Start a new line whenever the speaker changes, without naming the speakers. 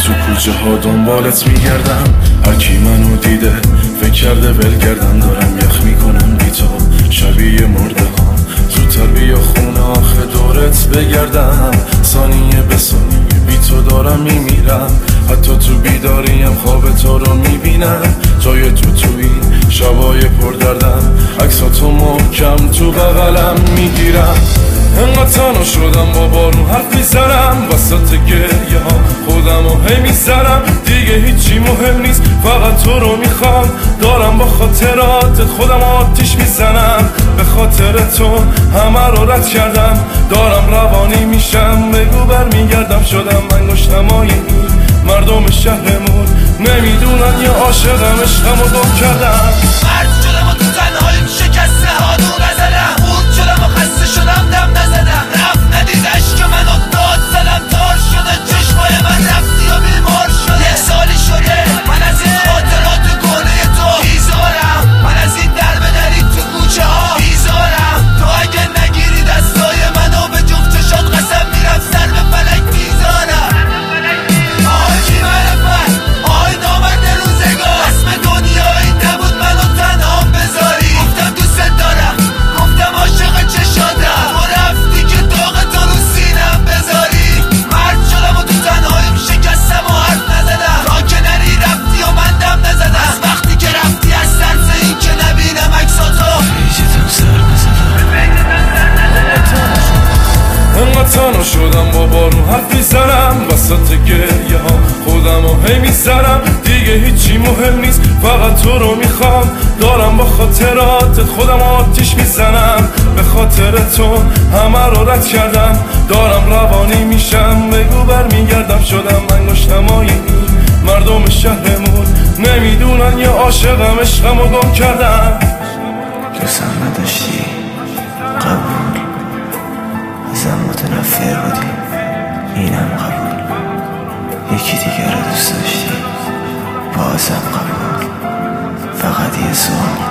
تو کوچه ها دنبالت میگردم، هر کی منو دیده فکر کرده ولگردم. دارم یخ میکنم بی تو شبیه مرده ها، زودتر بیا خونه آخه دورت بگردم. ثانیه به ثانیه بی تو دارم میمیرم، حتی تو بیداریم خواب تو رو میبینم. جای تو این شبای پر دردم، عکساتو محکم تو بغلم میگیرم. انقدر تنها شدم با بارون حرف میزنم، وسط گریه ها خودمو هی میزنم. دیگه هیچی مهم نیست فقط تو رو میخوام، دارم با خاطرات خودم آتیش میزنم. به خاطر تو همه رو رد کردم، دارم روانی میشم. بگو برمیگردم شدم انگشتمای مردم شهرمون، نمیدونن یه عاشقم عشقمو گم کردم.
مرد شدم و تو تنهاییم شکسته هادو نزدم، خود شدم و خسته شدم دم نزدم. رفت ندید عشق منو داد زدم، تار شده چشمای من رفتی و بیمار شده. یک سالی شده من از این خاطرات گونه تو بیزارم، من از این در به دری تو کوچه ها بیزارم. تو اگه نگیری دستای منو به جفت چشات قسم میرم سر به فلک بیزارم. آی کی معرفت آی نامرد روزگار، اسم دنیا این نبود منو تنها بذاری. گفتم دوست دارم، گفتم عاشق چشاتم، تو رفتی که طاقتو رو سینم بذاری. مرد شدم و تو تنهاییم شکستم و حرف نزدم، تا که نری رفتی و من دم نزدم. از وقتی که رفتی از ترس این که نبینم عکساتو پیجتم سر نزدم.
انقدر تنها شدم با بارون حرف میزنم، وسط گریه ها خودمو هی میزنم. دیگه هیچی مهم نیست فقط تو رو میخوام، دارم با خاطرات خودم آتیش میزنم. به خاطر تو همه رو رد کردم، دارم روانی میشم. بگو برمیگردم شدم انگشتمای مردم شهرمون، نمیدونن یه عاشقم عشقمو گم کردم.
دوستم نداشتی قبول، ازم متنفر بودی اینم قبول. یکی دیگه رو دوست داشتی بازم قبول. فقط یه سوال